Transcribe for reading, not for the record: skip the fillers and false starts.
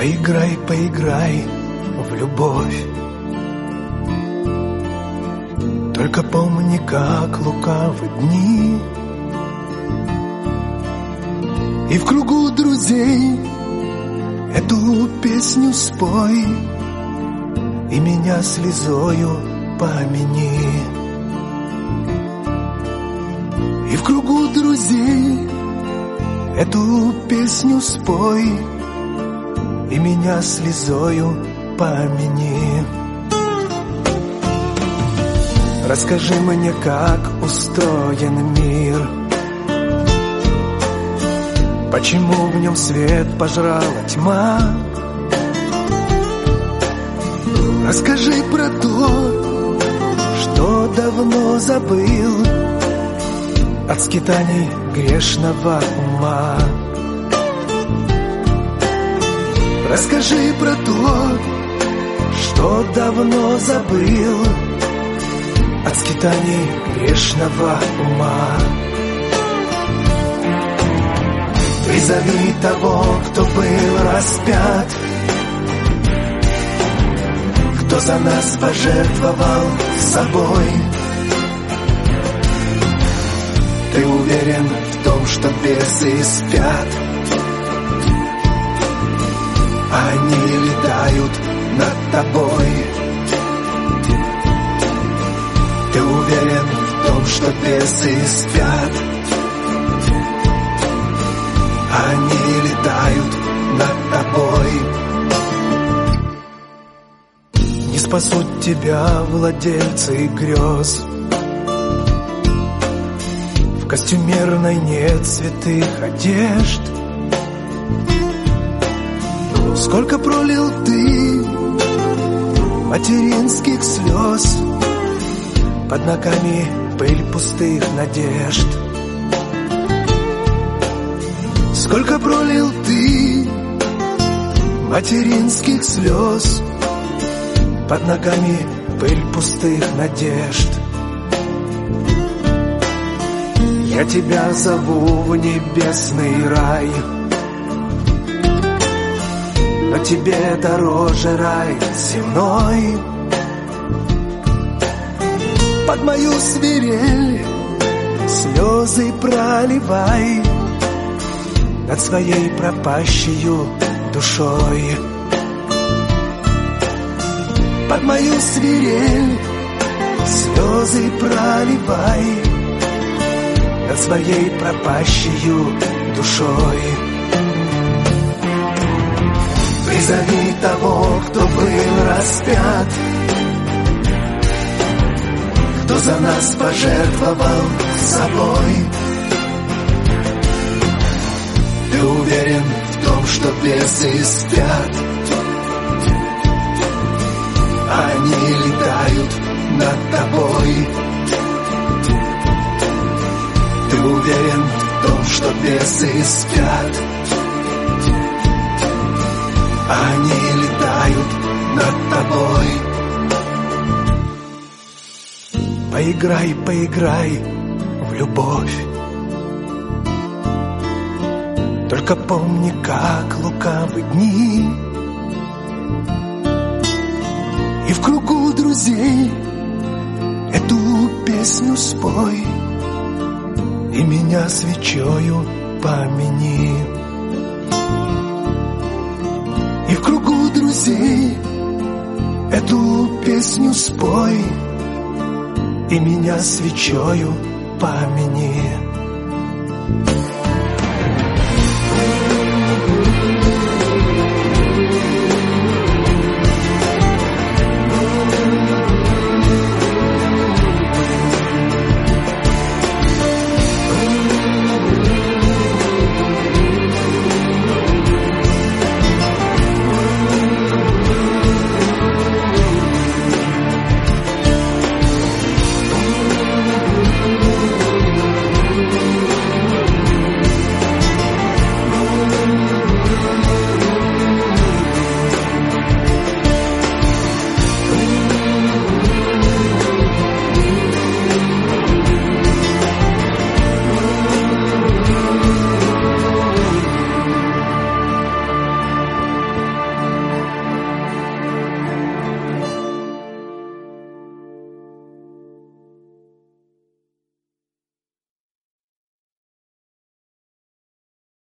Поиграй, поиграй в любовь. Только помни, как лукавы дни, и в кругу друзей эту песню спой, и меня слезою помяни. И в кругу друзей эту песню спой, и меня слезою помяни. Расскажи мне, как устроен мир, почему в нем свет пожрала тьма. Расскажи про то, что давно забыл от скитаний грешного ума. Расскажи про то, что давно забыл от скитаний грешного ума. Призови того, кто был распят, кто за нас пожертвовал собой. Ты уверен в том, что бесы спят? Они летают над тобой. Ты уверен в том, что бесы спят? Они летают над тобой. Не спасут тебя владельцы грез. В костюмерной нет святых одежд. Сколько пролил ты материнских слез, под ногами пыль пустых надежд. Сколько пролил ты материнских слез, под ногами пыль пустых надежд. Я тебя зову в небесный рай, но тебе дороже рай земной. Под мою свирель слезы проливай над своей пропащею душой. Под мою свирель слезы проливай над своей пропащею душой. Призови того, кто был распят, кто за нас пожертвовал собой. Ты уверен в том, что бесы спят? Они летают над тобой. Ты уверен в том, что бесы спят? Они летают над тобой. Поиграй, поиграй в любовь. Только помни, как лукавы дни, и в кругу друзей эту песню спой, и меня свечою помяни. И в кругу друзей эту песню спой, и меня свечою помяни.